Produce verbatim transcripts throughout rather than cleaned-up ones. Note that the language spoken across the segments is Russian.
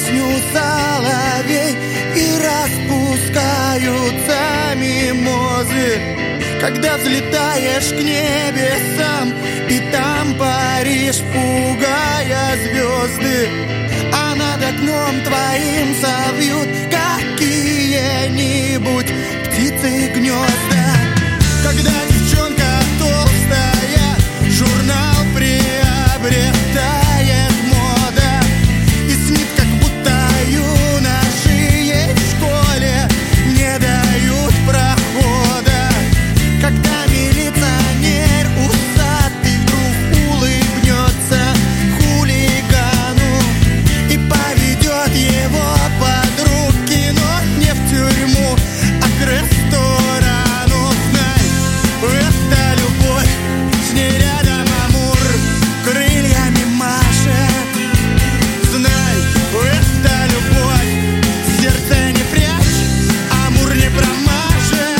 песню соловей, и распускаются мимозы, когда взлетаешь к небесам, и там паришь, пугая звезды, а над окном твоим совьют какие-нибудь птицы гнезда. Когда девчонка толстая, журнал приобретает мода, и снит, как будто юноши ей в школе не дают прохода. Когда милиционер усатый вдруг улыбнется хулигану и поведет его под руки, но не в тюрьму, а к ресторану. Знай, это любовь, с ней рядом Амур крыльями машет. Знай, это любовь, сердце не прячь, Амур не промажет.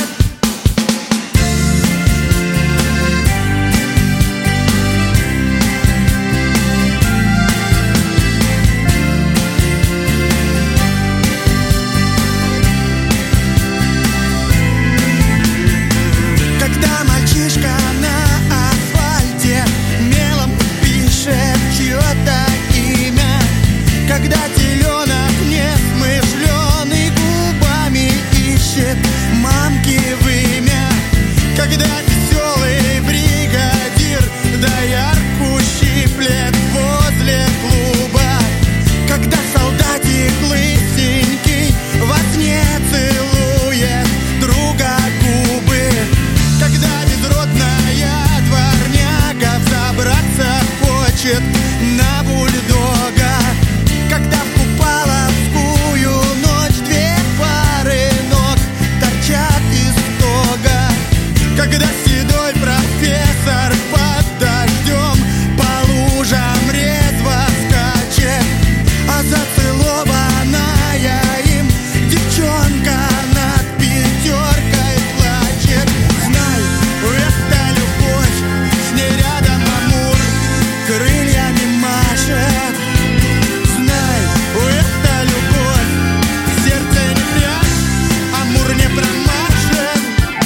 Когда мальчишка на асфальте мелом пишет чье-то имя, когда теленок несмышленый губами ищет мамки вымя, когда веселый бригадир доярку щиплет возле клуба, когда солдатик лысенький во сне целует друга губы, когда безродная дворняга взобраться хочет на бульдога, когда в купаловскую ночь две пары ног торчат из стога, когда седой профессор под дождем по лужам резво скачет, а зацелованная им девчонка над пятеркой плачет. Знай, это любовь, с ней рядом Амур крыльями машет. Знай, это любовь, сердце не прячь, Амур не промажет.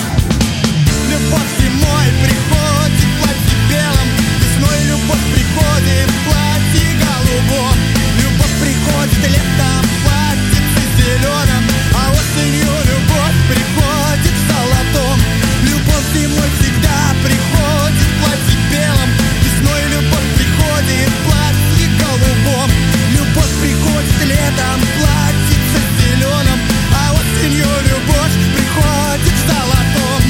Любовь зимой приходит в платье белом, весной любовь приходит в платье голубом, любовь приходит летом в платьице зеленом, а осенью любовь приходит в золотом. Любовь зимой всегда приходит в платье белом, весной любовь приходит в платье голубом, любовь приходит летом в платьице зеленом, а осенью любовь приходит в золотом.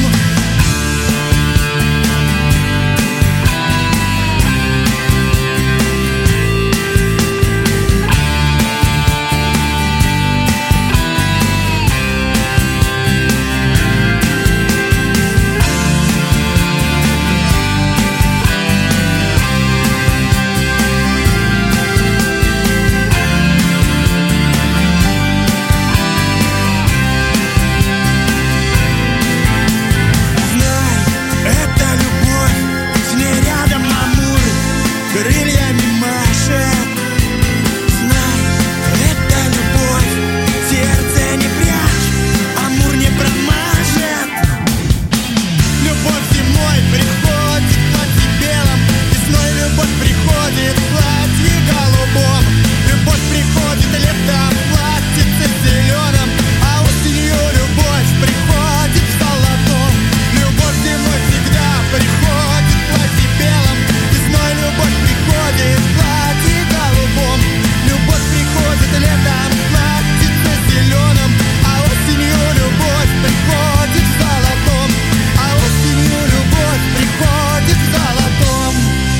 Знай, это любовь, с ней рядом Амур крыльями машет. Знай, это любовь, сердце не прячь, Амур не промажет. Любовь зимой приходит в платье белом, весной любовь приходит в платье голубом, любовь приходит летом в платьице зеленом, а осенью любовь приходит в золотом. Любовь зимой всегда приходит в платье белом, весной любовь приходит в платье голубом, любовь приходит летом в платьице зеленом, а осенью любовь приходит в золотом, а осенью любовь приходит в золотом.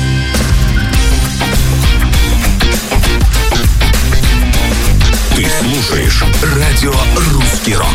Ты слушаешь радио «Русский рок».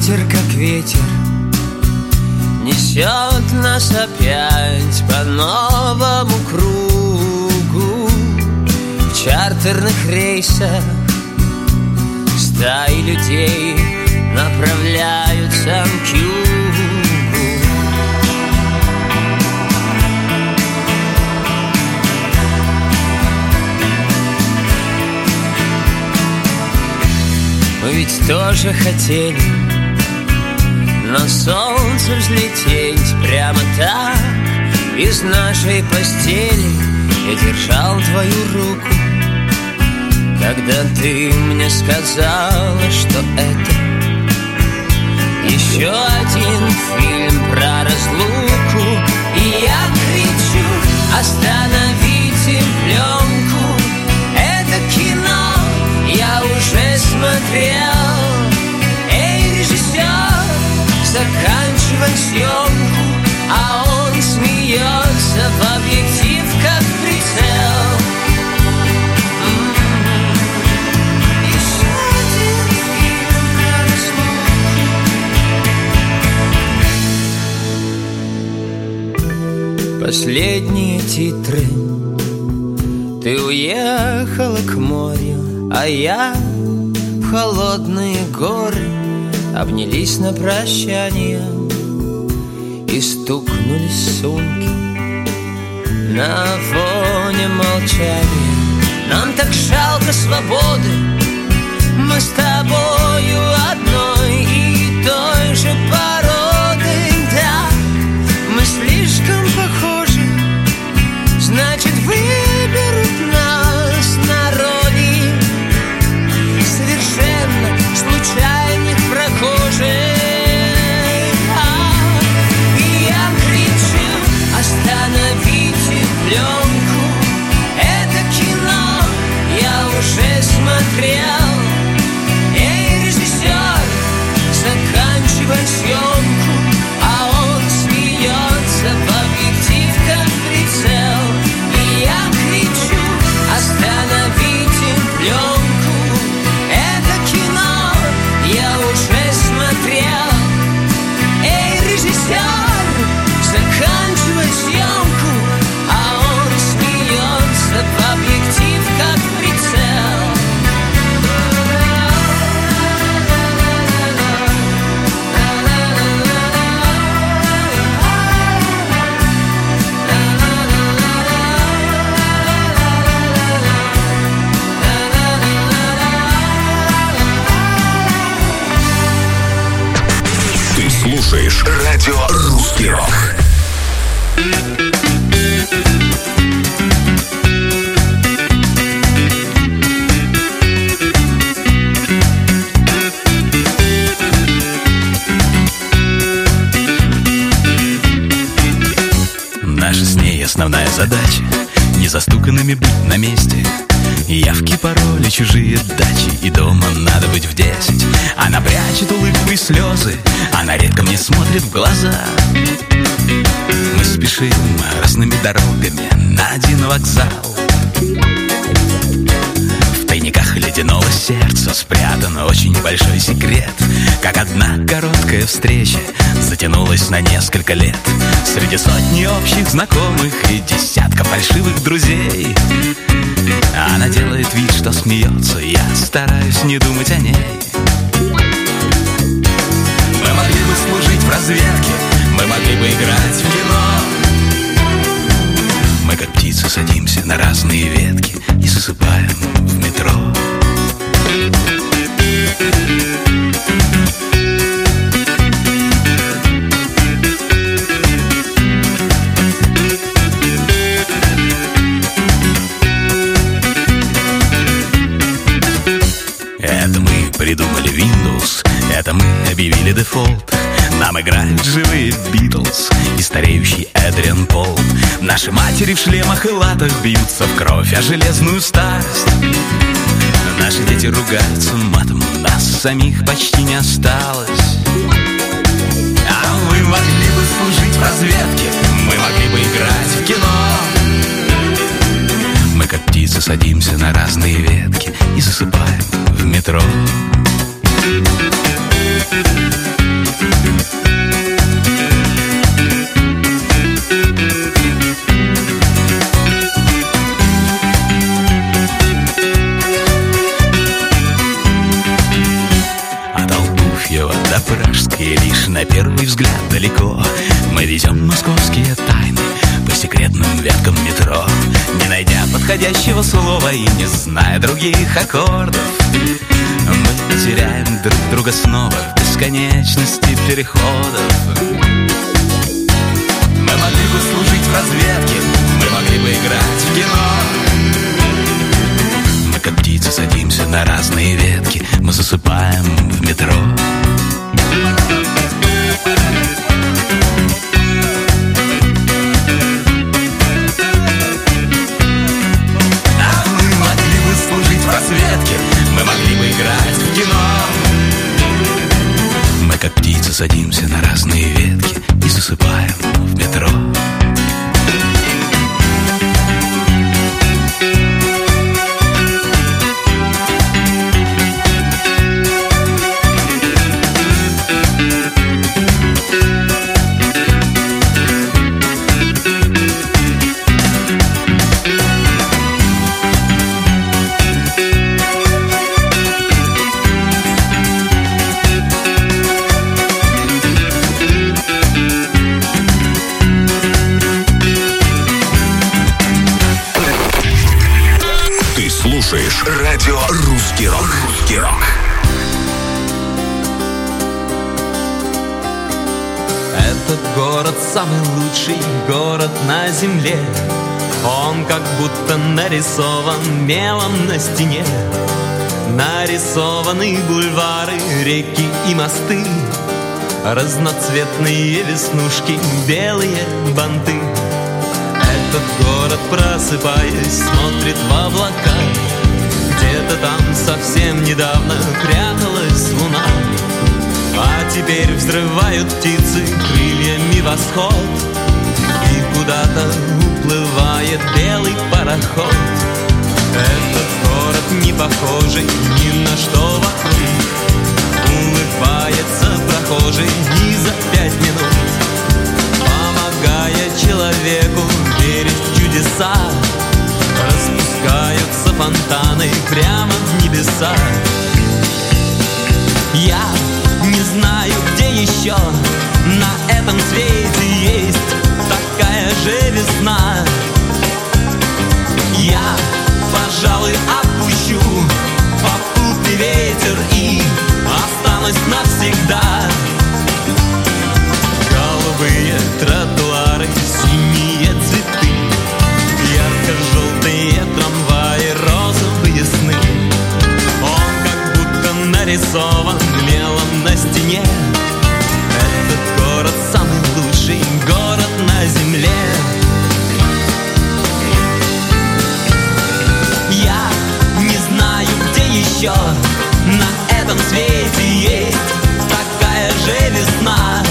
ветер, как ветер, несет нас опять по новому кругу. В чартерных рейсах стаи людей направляются к югу. Мы ведь тоже хотели на солнце взлететь прямо так из нашей постели. Я держал твою руку, когда ты мне сказала, что это еще один фильм про разлуку. И я кричу: остановите пленку, это кино я уже смотрел. Эй, режиссер, заканчивай съемку. А он смеется в объектив, как прицел. Еще один фильм про разлуку. Последние титры. Ты уехала к морю, а я в холодные горы. Обнялись на прощание и стукнулись сумки на фоне молчания. Нам так жалко свободы, мы с тобою одной и той же породы. Да, мы слишком похожи, значит выберут нас народе совершенно случайных прохожих. Остановите пленку, это кино я уже смотрел. Эй, режиссер, заканчивай съемку. А он смеется в объектив, как прицел. И я кричу: остановите пленку, это кино я уже смотрел. Эй, режиссер, заканчивай съемку. А он смеется в объектив, как прицел. Ты слушаешь радио «Русский рок». Наша с ней основная задача — не застуканными быть на месте. Явки, пароли, чужие дачи, и дома надо быть в десять. Она прячет улыбку и слезы, она редко мне смотрит в глаза. Мы спешим разными дорогами на один вокзал. В тайниках ледяного сердца спрятан очень большой секрет. Как одна короткая встреча затянулась на несколько лет. Среди сотни общих знакомых и десятка фальшивых друзей. Она делает вид, что смеется, я стараюсь не думать о ней. Мы могли бы служить в разведке, мы могли бы играть в кино. Мы как птицы садимся на разные ветки и засыпаем в метро. Это мы придумали Windows, это мы объявили дефолт. Нам играют живые Битлз и стареющий Эдриан Пол. Наши матери в шлемах и латах бьются в кровь о железную старость. Наши дети ругаются матом, нас самих почти не осталось. А мы могли бы служить в разведке, мы могли бы играть в кино. Мы как птицы садимся на разные ветки и засыпаем в метро. на первый взгляд далеко. Мы везем московские тайны по секретным веткам метро, не найдя подходящего слова и не зная других аккордов. Мы теряем друг друга снова в бесконечности переходов. Мы могли бы служить в разведке, мы могли бы играть в кино. Мы как птицы садимся на разные ветки, мы засыпаем в метро. А мы могли бы служить в разведке, мы могли бы играть в кино. Мы как птицы садимся на разные ветки и засыпаем в метро. Слушаешь радио «Русский рок». «Русский рок». Этот город самый лучший город на земле. Он как будто нарисован мелом на стене. Нарисованы бульвары, реки и мосты, разноцветные веснушки, белые банты. Этот город, просыпаясь, смотрит в облака. Где-то там совсем недавно пряталась луна, а теперь взрывают птицы крыльями восход, и куда-то уплывает белый пароход. Этот город не похожий ни на что вокруг. Улыбается прохожий и за пять минут, помогая человеку верить в чудеса, распускаются фонтаны прямо в небеса. Я не знаю, где еще на этом свете есть такая же весна. Я, пожалуй, отпущу попутный ветер и останусь навсегда. Голубые тротуары, синие цветы, ярко-желтые трамваи, розовые сны. Он как будто нарисован мелом на стене. Этот город самый лучший город на земле. Я не знаю, где еще на этом свете есть такая же весна.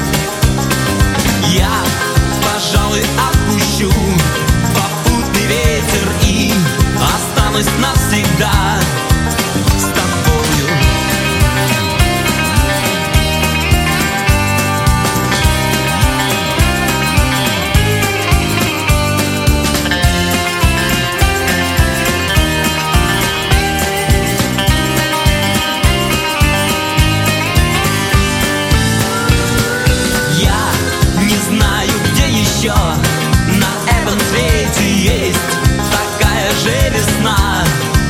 Я, пожалуй, отпущу попутный ветер и останусь навсегда с тобою. На этом свете есть такая же весна.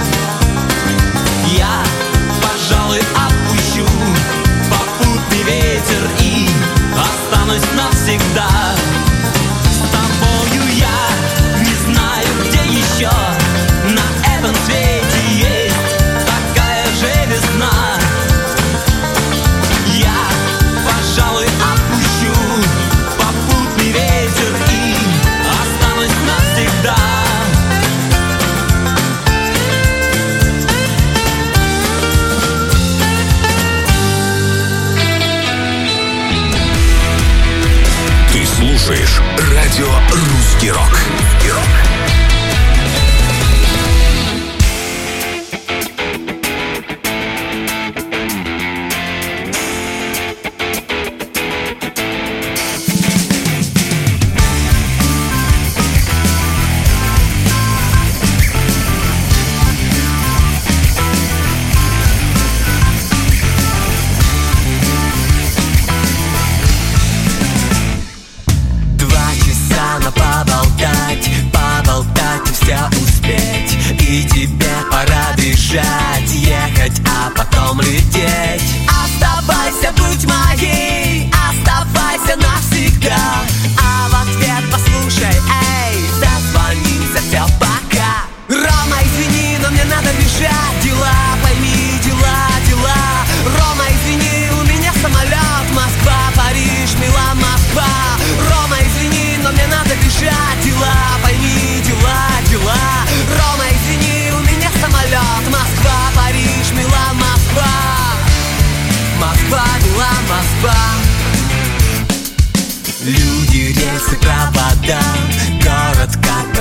Я, пожалуй, отпущу попутный ветер и останусь навсегда с тобою. Я не знаю, где еще на этом свете есть такая же весна. Я, пожалуй, отпущу попутный ветер и останусь навсегда. Ты слушаешь радио «Русский рок». «Русский рок».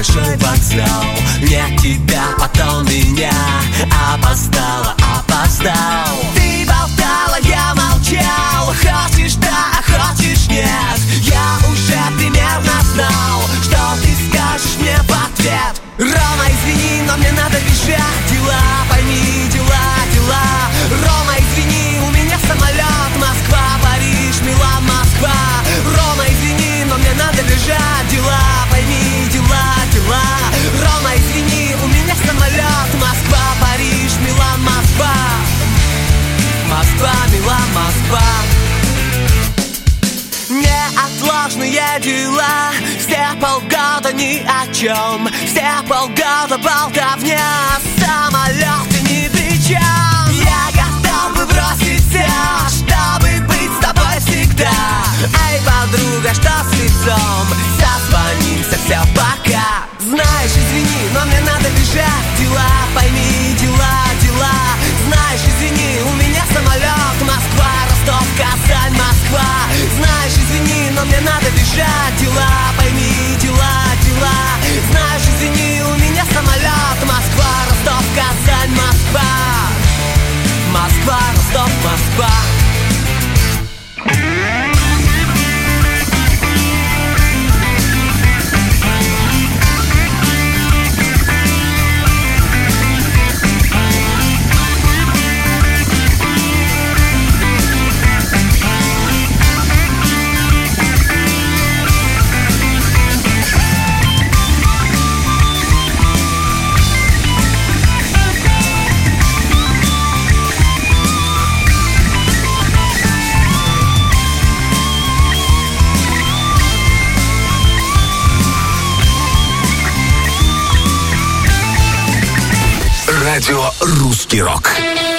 большой вокзал. Нет тебя, потом меня. Опоздала, опоздал. Ты болтала, я молчал. Хочешь да, а хочешь нет. Я уже примерно знал, что ты скажешь мне в ответ. Рома, извини, но мне надо бежать. Дела, пойми, дела, дела. Рома, извини, у меня самолет. Москва, Париж, Милан, Москва. Рома, извини, но мне надо бежать. Дела, пойми, дела, дела. Рома, извини, у меня самолет. Москва, Париж, Милан, Москва. Москва, Милан, Москва. Неотложные дела. Все полгода ни о чем. Все полгода болтовня. Самолеты ни при чем. Я готов бы бросить все, чтобы быть с тобой всегда. Эй, подруга, что с лицом? Созвонимся, все, пока. Знаешь, извини, но мне надо бежать. Дела, пойми, дела, дела. Знаешь, извини, у меня самолет. Москва, Ростов, Казань, Москва. Знаешь, извини, но мне надо бежать. Дела, пойми, дела, дела. Знаешь, извини, у меня самолет. Москва, Ростов, Казань, Москва. Москва, Ростов, Москва. Радио «Русский рок».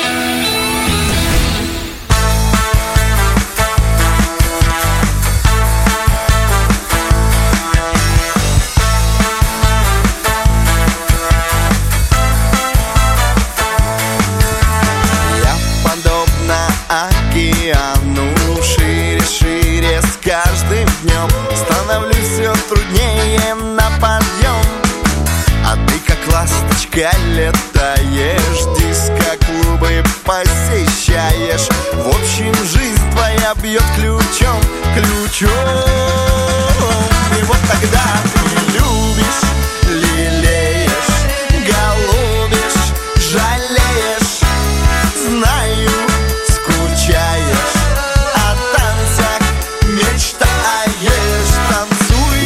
Я подобна океану, шире, шире с каждым днем. Становлюсь все труднее на подъем. А ты как ласточка летаешь, диско-клубы посещаешь. В общем, жизнь твоя бьет ключом, ключом. И вот тогда ты любишь, лелеешь, голубишь, жалеешь. Знаю, скучаешь, о танцах мечтаешь. Танцуй,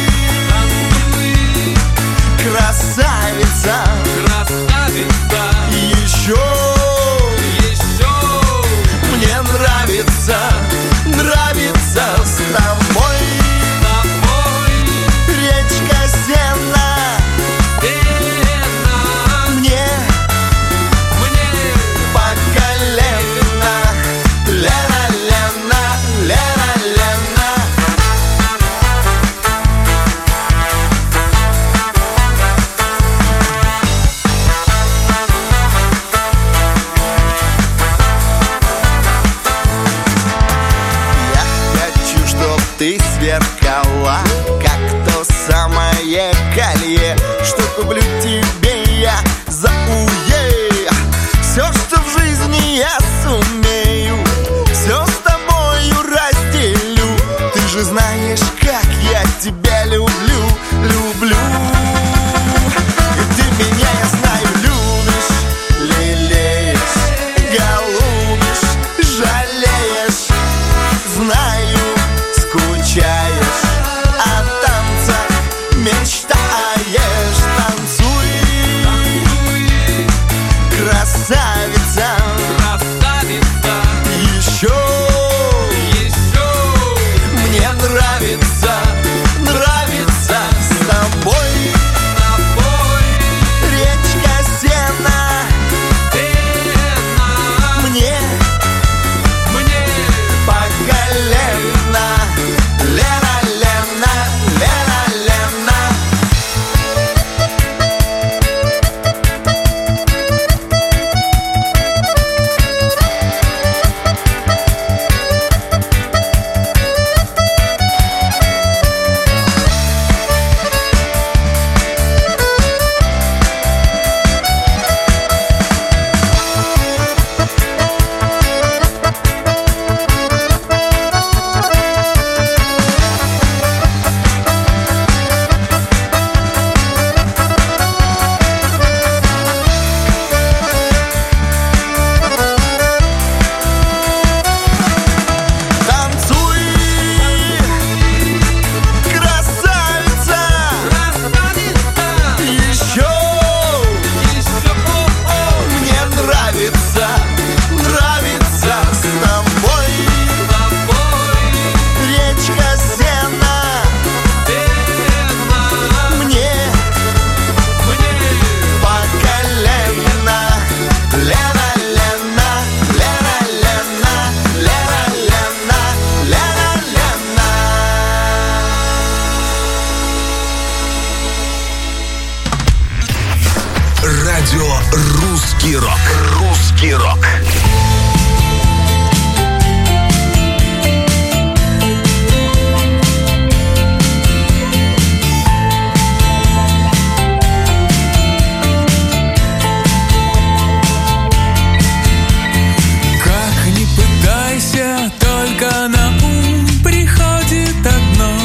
красавица, красавица, еще, еще мне нравится, нравится с тобой, с тобой. речка Сена, Сена, мне, мне по колено. Лена, Лена, Лена, Лена. Я хочу, чтоб ты сверкала, как то самое колье, что куплю тебе я за уе. Все, что в жизни я сумею, все с тобою разделю. Ты же знаешь, как я тебя люблю, люблю. И ты меня, я знаю, любишь, лелеешь, голубишь, жалеешь. Знаю, скучаешь, о Русский рок. Только на ум приходит одно: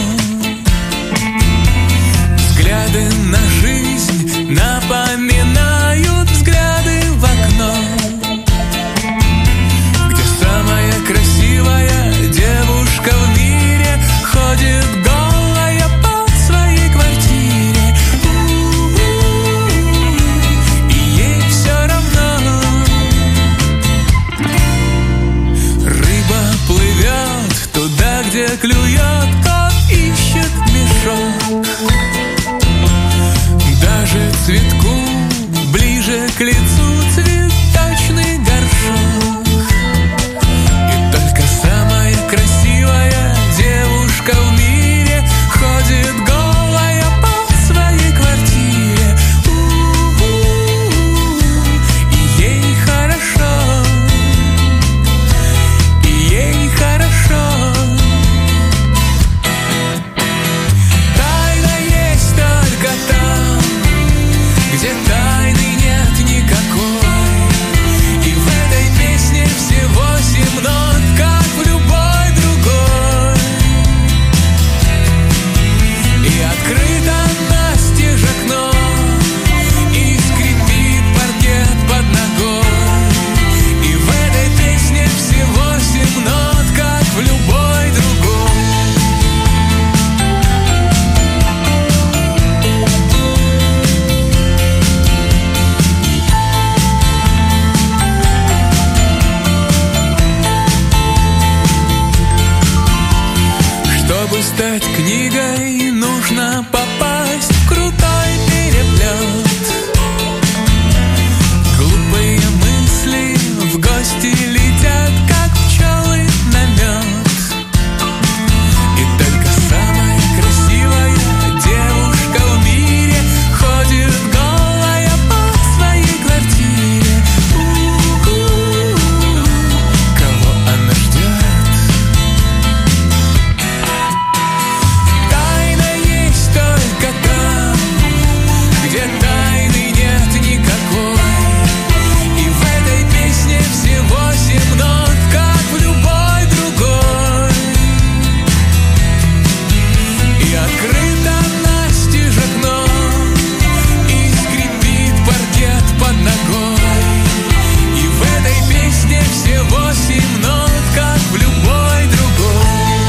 взгляды на жизнь напоминают взгляды в окно, где самая красивая девушка в мире ходит голая по своей квартире. У-у-у-у, и ей все равно. Рыба плывет туда, где клюет, кот ищет мешок. Даже цветку ближе к лицу цветочный горшок. И только самая красивая девушка в мире ходит голая по своей квартире. У-у-у, и ей хорошо. Ей хорошо. Тайна есть только там, где тайны нет никакой. И в этой песне всего семь нот, как в любой другой. И открыто настежь окно, и скрипит паркет под ногой. И в этой песне всего семь нот, как в любой другой. Чтобы стать книгой, нужно попасть в крутой переплет. Глупые мысли в гости летят, как пчелы на мед. И только самая красивая девушка в мире ходит голая по своей квартире. У-у-у, кого она ждет? Тайна есть только там, где тайны нет никакой. И в этой песне всего семь нот, как в любой другой. И открыто настежь окно, и скрипит паркет под ногой. И в этой песне всего семь нот, как в любой другой.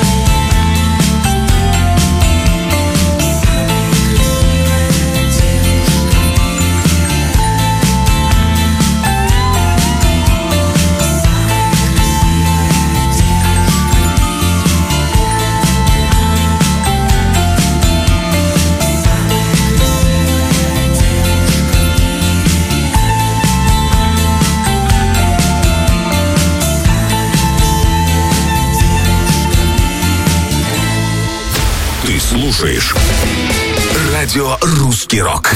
Ты слушаешь радио «Русский рок».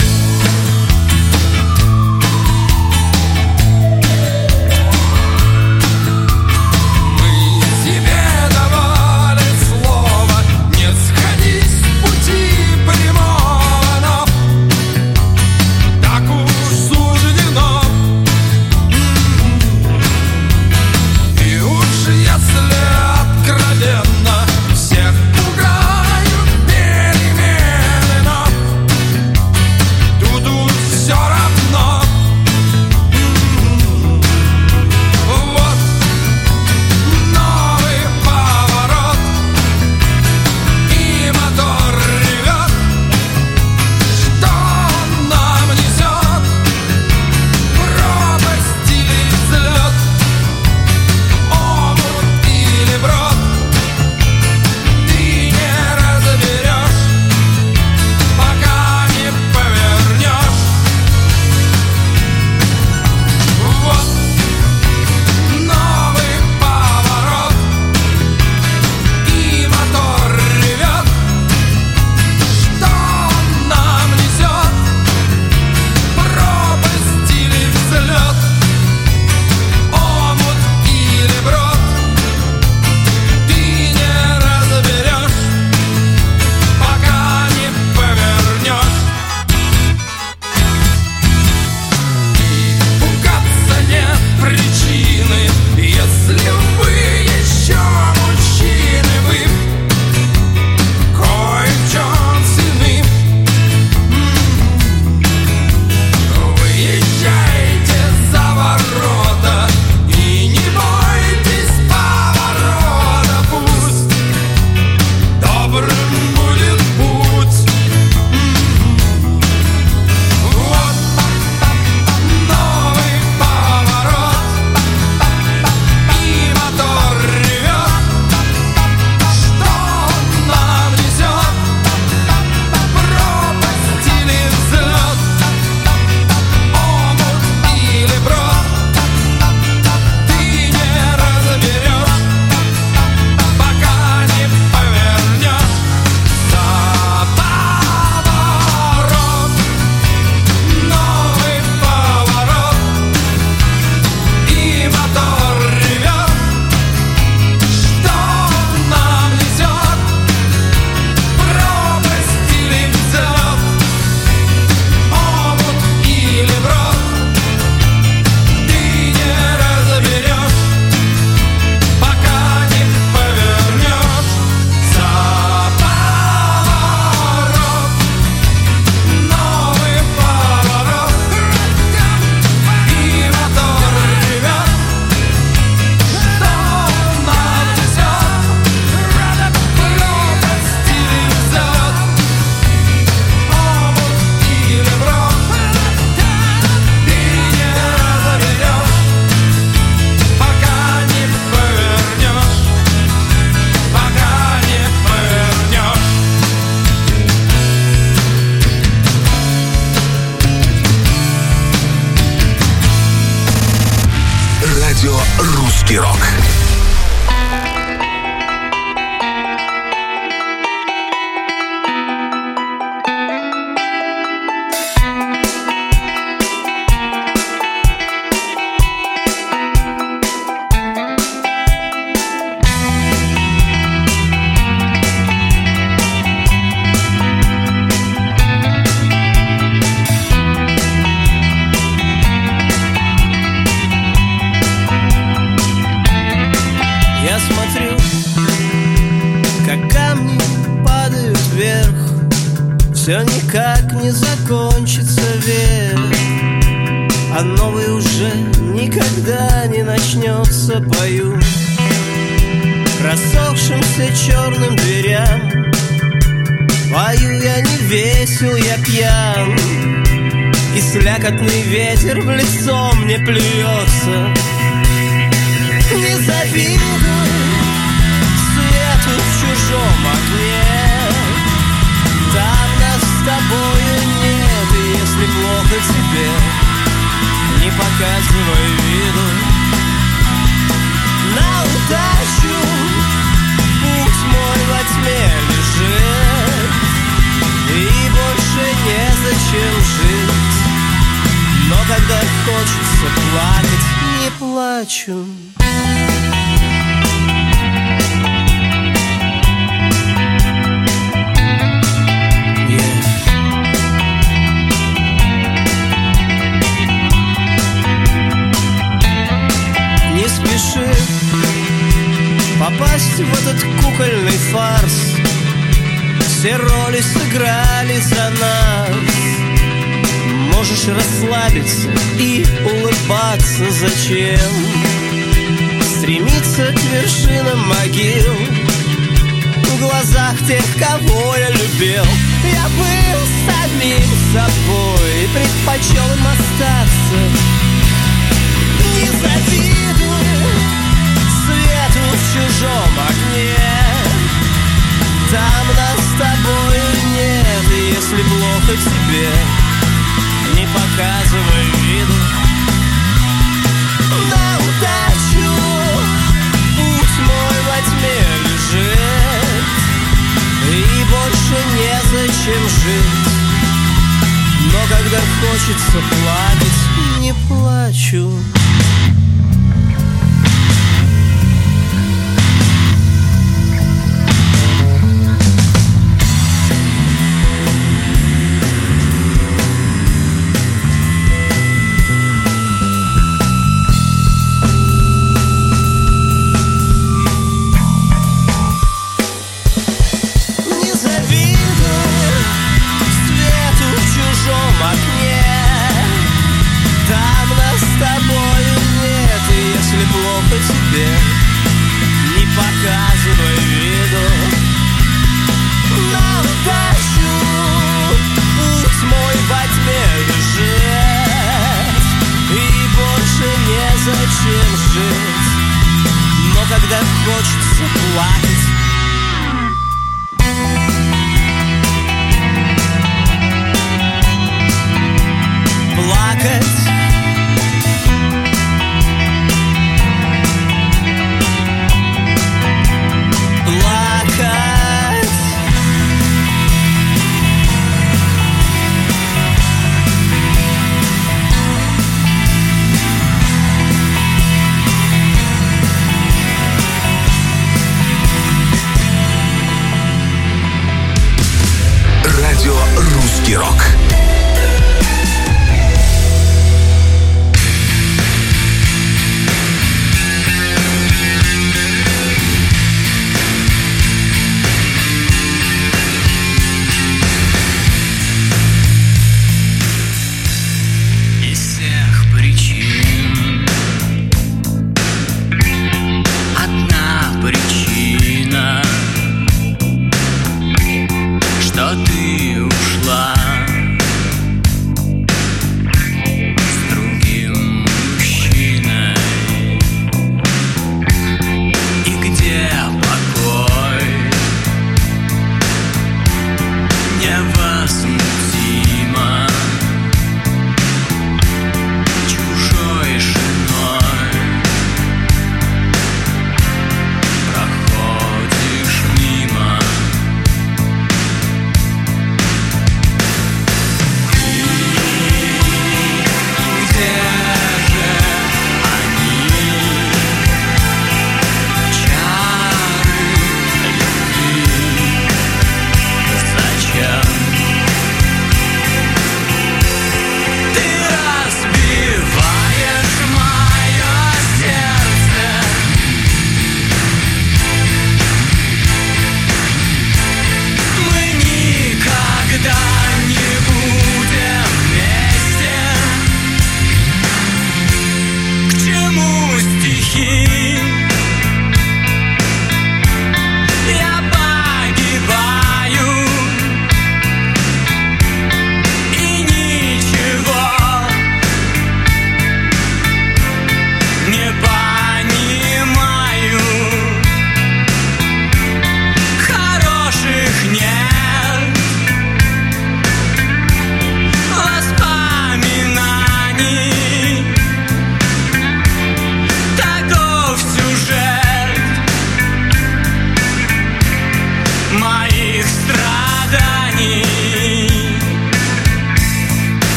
Туду Радио «Русский рок». Все никак не закончится век, а новый уже никогда не начнется. Пою рассохшимся черным дверям, пою я не весел, я пьян, и слякотный ветер в лицо мне плюется. Не завидуй свету в чужом окне, там нас с тобою нет, и если плохо тебе, не показывай виду. На удачу путь мой во тьме лежит, и больше незачем жить. Но когда хочется плакать, не плачу. Не спеши попасть в этот кукольный фарс, все роли сыграли за нас. Можешь расслабиться и улыбаться. Зачем стремиться к вершинам могил в глазах тех, кого я любил? Я был самим собой и предпочел им остаться. Не завидуй свету в чужом окне, там нас с тобою нет, и если плохо тебе, не показывай виду. На удачу путь мой во тьме лежит, и больше незачем жить. Но когда хочется плакать, не плачу. Тебе не показывай виду. На удачу путь мой во тьме лежит, и больше незачем жить. Но когда хочется плакать, плакать. Радио «Русский рок». Из всех причин одна причина, что ты ушла.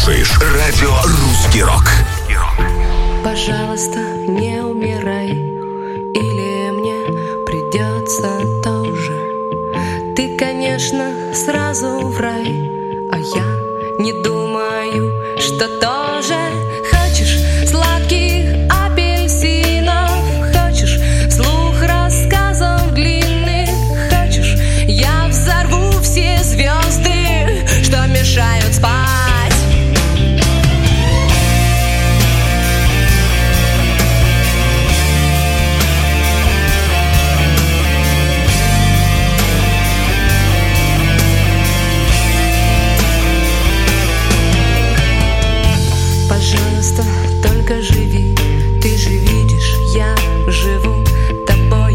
слушаешь радио «Русский рок». Пожалуйста, не умирай, или мне придется тоже. Ты, конечно, сразу в рай, а я не думаю, что тоже. Хочешь сладких апельсинов, хочешь вслух рассказов длинных, хочешь я взорву все звезды, что мешают спать. Пожалуйста, только живи, ты же видишь, я живу тобой.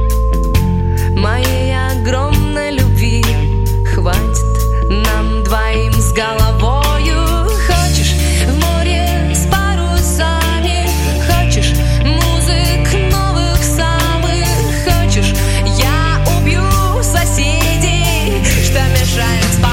Моей огромной любви хватит нам двоим с головою. Хочешь в море с парусами, хочешь музык новых самых, хочешь я убью соседей, что мешает спать.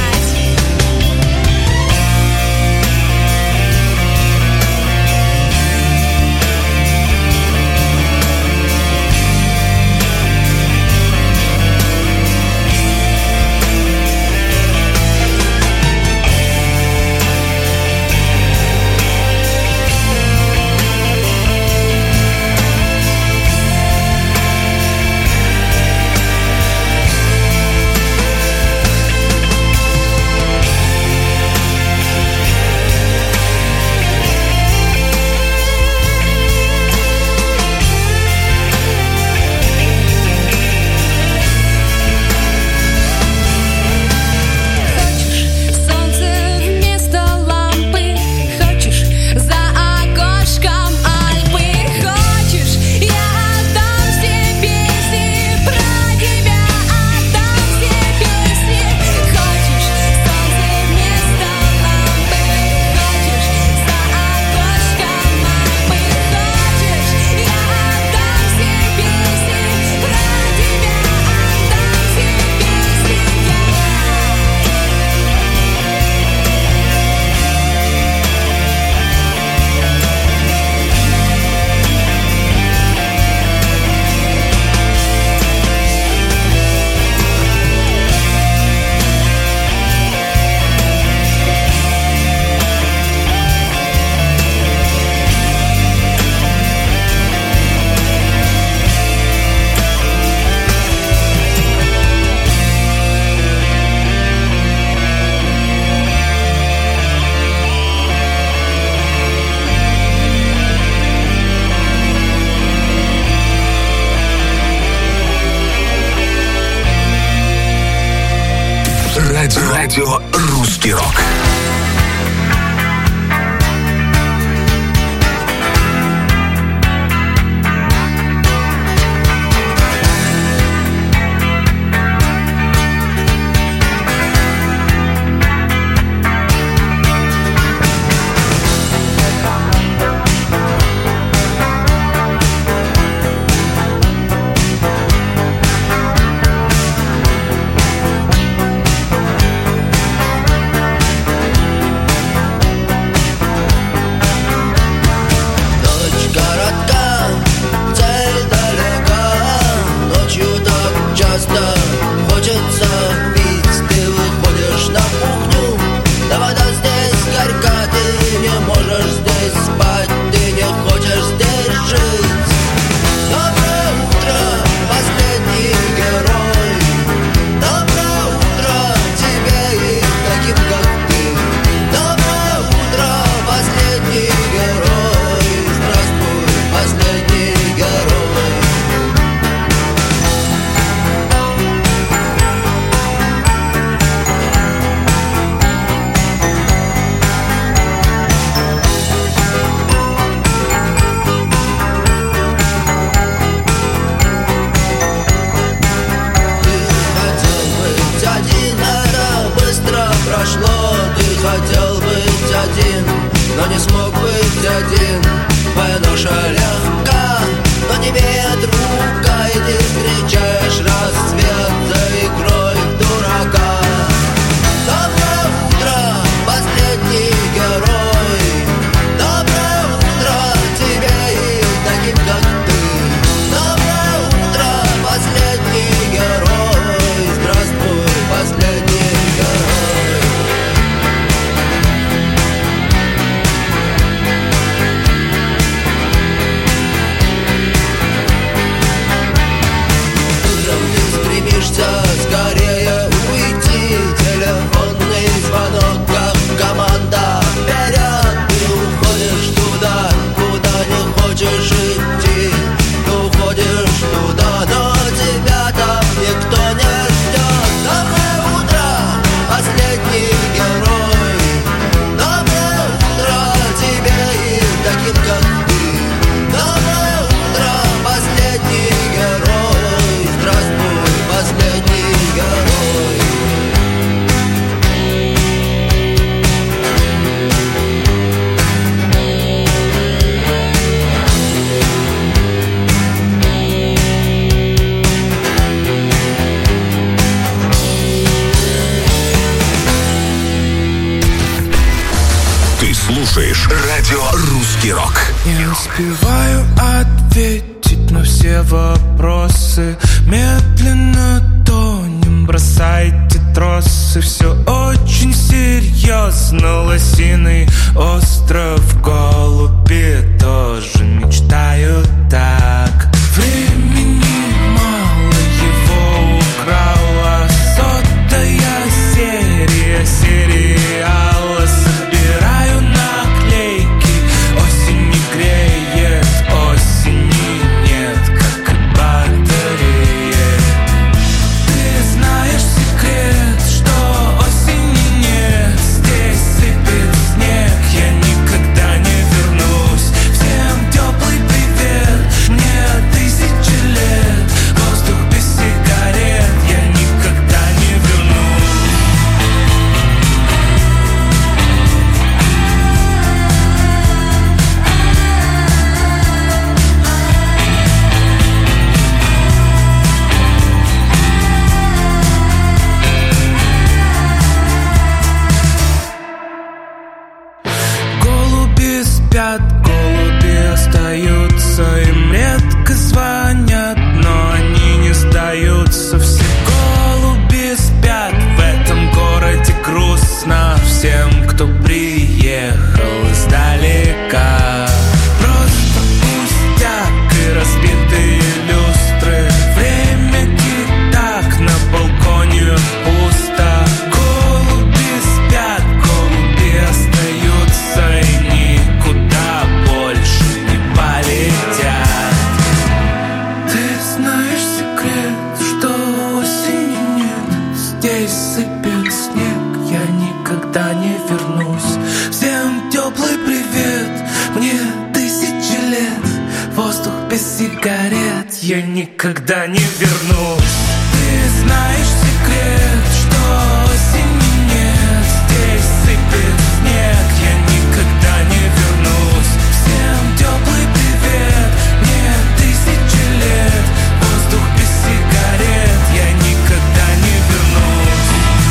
Радио «Русский рок». Доброе утро, последний слушаешь радио «Русский рок». Не успеваю ответить на все вопросы. Медленно тонем, бросайте тросы. Все очень серьезно. Лосиный остров, голуби тоже мечтают так. Времени мало, его украла сотая серия сериала. Собираю наклейки, осень не греет, осени нет, как и батареи. Ты знаешь секрет, что осени нет. Здесь сыпет снег, я никогда не вернусь. Всем теплый привет, мне тысячи лет. Воздух без сигарет, я никогда не вернусь. Голуби спят, голуби остаются. Им редко звонят, но они не сдаются. Все голуби спят, в этом городе грустно всем, кто приехал издалека. Просто пустяк и разбитые люстры. Время так на балконе пусто. Голуби спят, голуби остаются и никуда больше не полетят. Ты знаешь секрет, что осени нет. Здесь сыпет снег, я никогда не вернусь. Всем теплый привет, мне тысячи лет. Воздух без сигарет, я никогда не вернусь. Ты знаешь секрет, что осени нет. Здесь сыпет снег, я никогда не вернусь. Всем теплый привет, мне тысячи лет. Воздух без сигарет, я никогда не вернусь.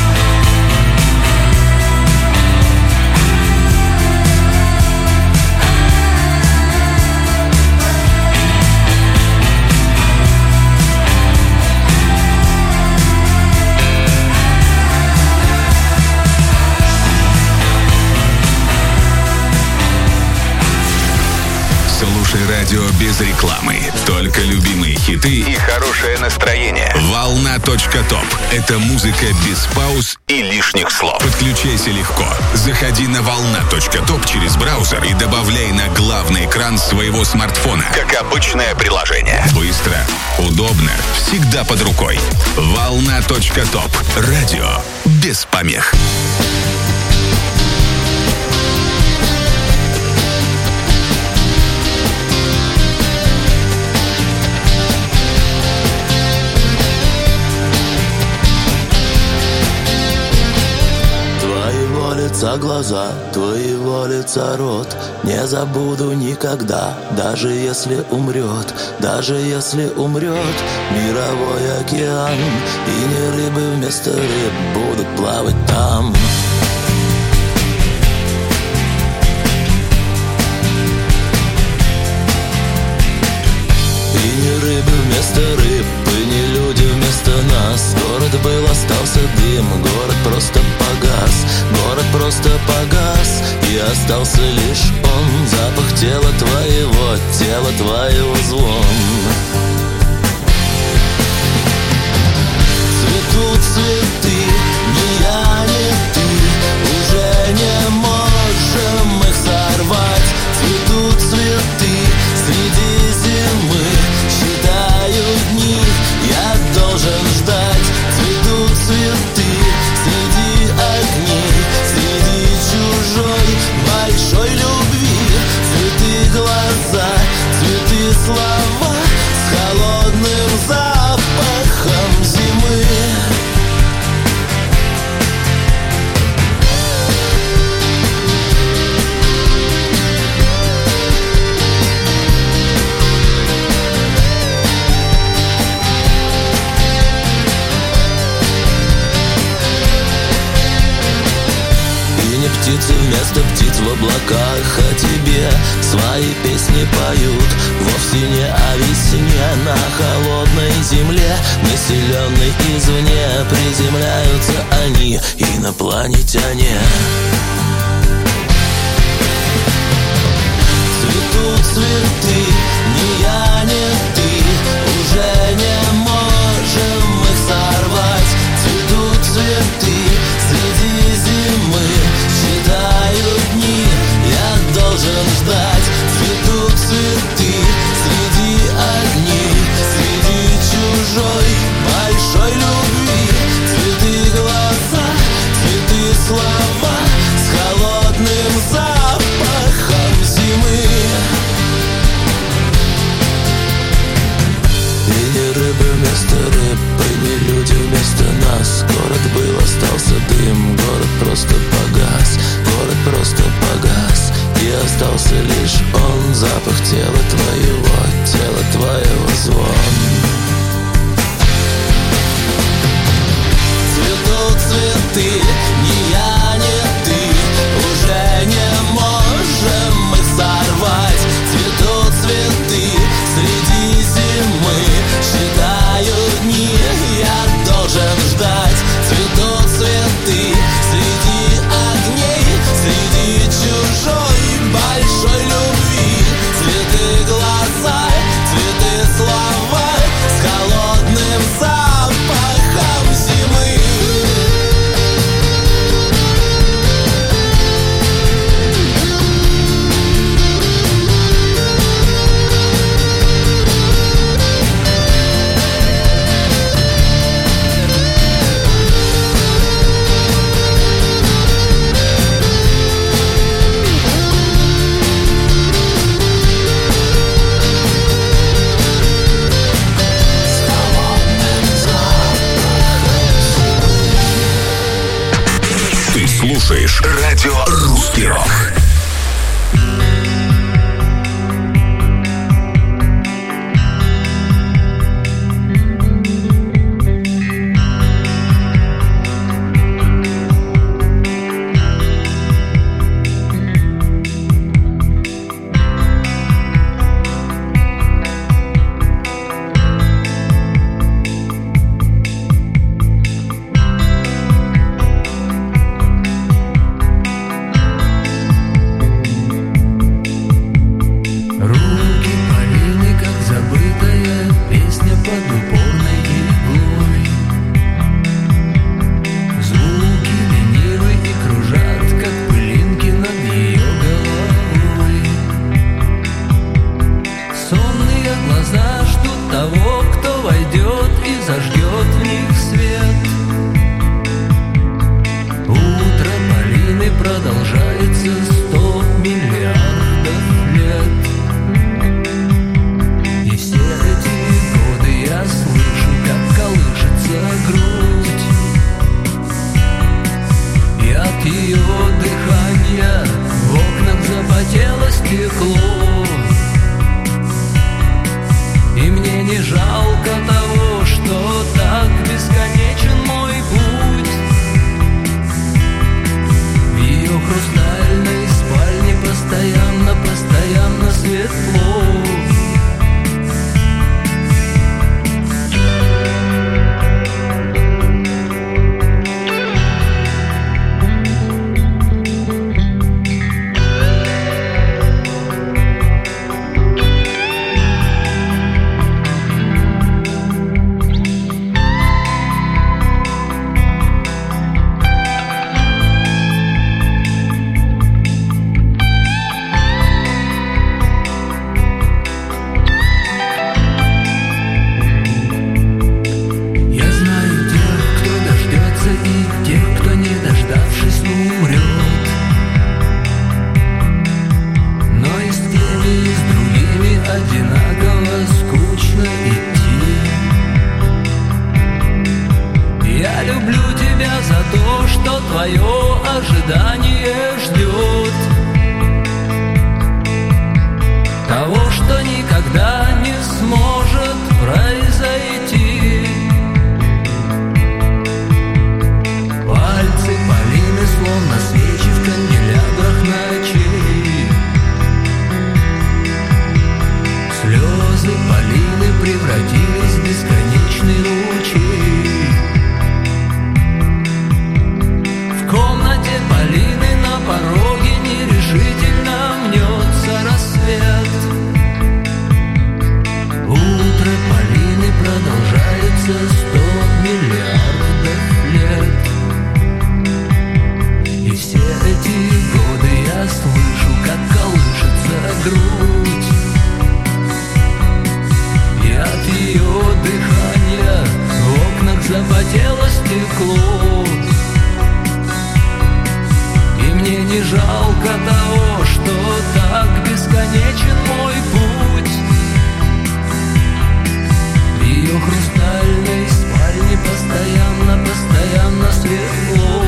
Слушай радио без рекламы. Только любимые хиты и хорошее настроение. Волна точка топ. Это музыка без пауз и лишних слов. Подключайся легко. Заходи на волна точка топ через браузер и добавляй на главный экран своего смартфона. Как обычное приложение. Быстро, удобно, всегда под рукой. волна точка топ. Радио без помех. Лица глаза, твоего лица рот. Не забуду никогда, даже если умрет. Даже если умрет мировой океан, и не рыбы вместо рыб будут плавать там. И не рыбы вместо рыб, и не люди вместо нас. Город был, остался дым, город просто погас. Город просто погас, и остался лишь он. Запах тела твоего, тела твоего звон. Цветут цветы, ни я, ни ты. Уже не можем их сорвать. Цветут цветы среди зимы. Считаю дни, я должен ждать. Цветут цветы среди огней, среди чужой большой любви. Цветы глаза, цветы слова с холодным запахом зимы. птицы вместо птиц в облаках о тебе свои песни поют. Вовсе не о весне на холодной земле, населенной извне, приземляются они, инопланетяне. Цветут цветы, ни я, ни ты, уже не можем их сорвать. Цветут цветы среди зимы, считаю дни, я должен ждать. Цветут цветы среди огней, среди чужой большой любви. Цветы глаза, цветы слова с холодным запахом зимы. И не рыбы вместо рыб, и не люди вместо нас. Город был, остался дым, город просто погас. Город просто погас, и остался лишь он. Запах тела твоего, тела твоего, звон. Цветут цветы, ни я, ни ты, уже не можем их сорвать. Цветут цветы среди зимы, считаю дни, я должен ждать. Цветут цветы среди огней, среди чужой большой любви. Цветы глаза, цветы слова с холодным запахом зимы. Слушаешь радио «Русский рок». Пальцы Полины, словно свечи в канделябре. только того, что так бесконечен мой путь. В ее хрустальной спальне постоянно, постоянно светло.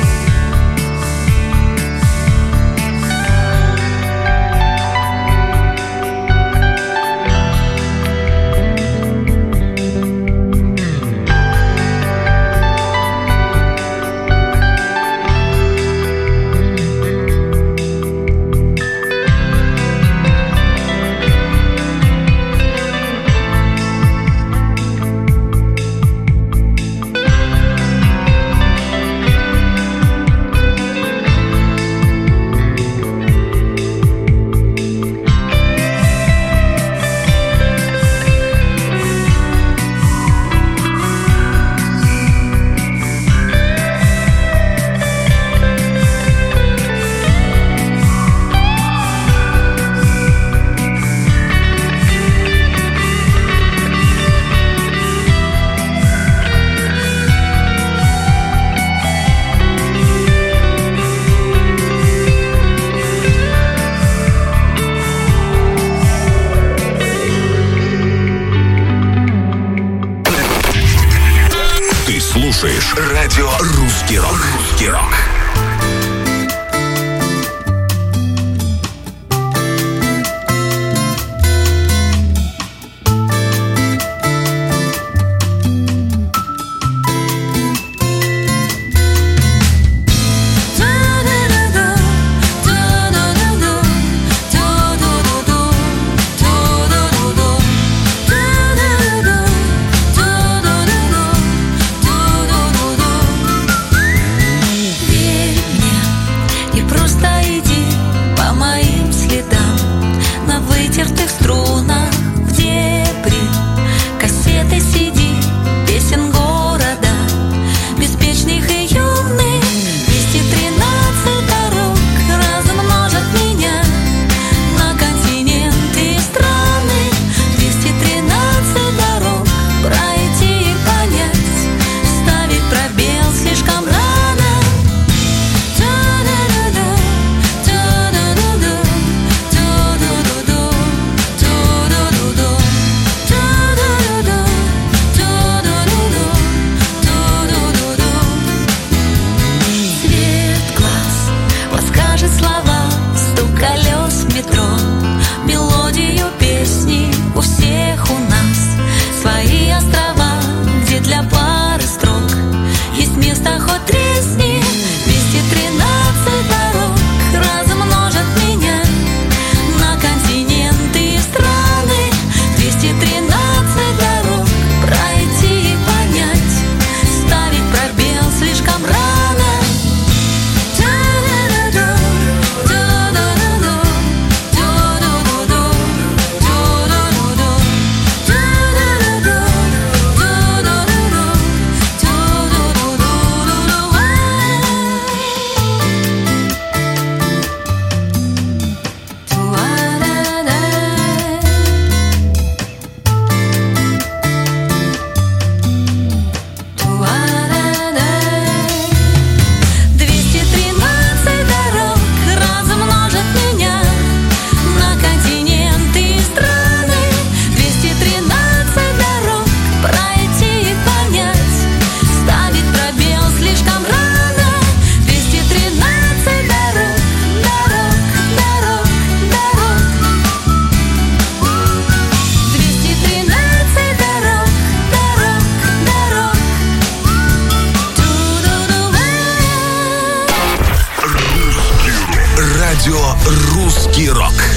Радио «Русский рок». «Русский рок». Радио «Русский рок».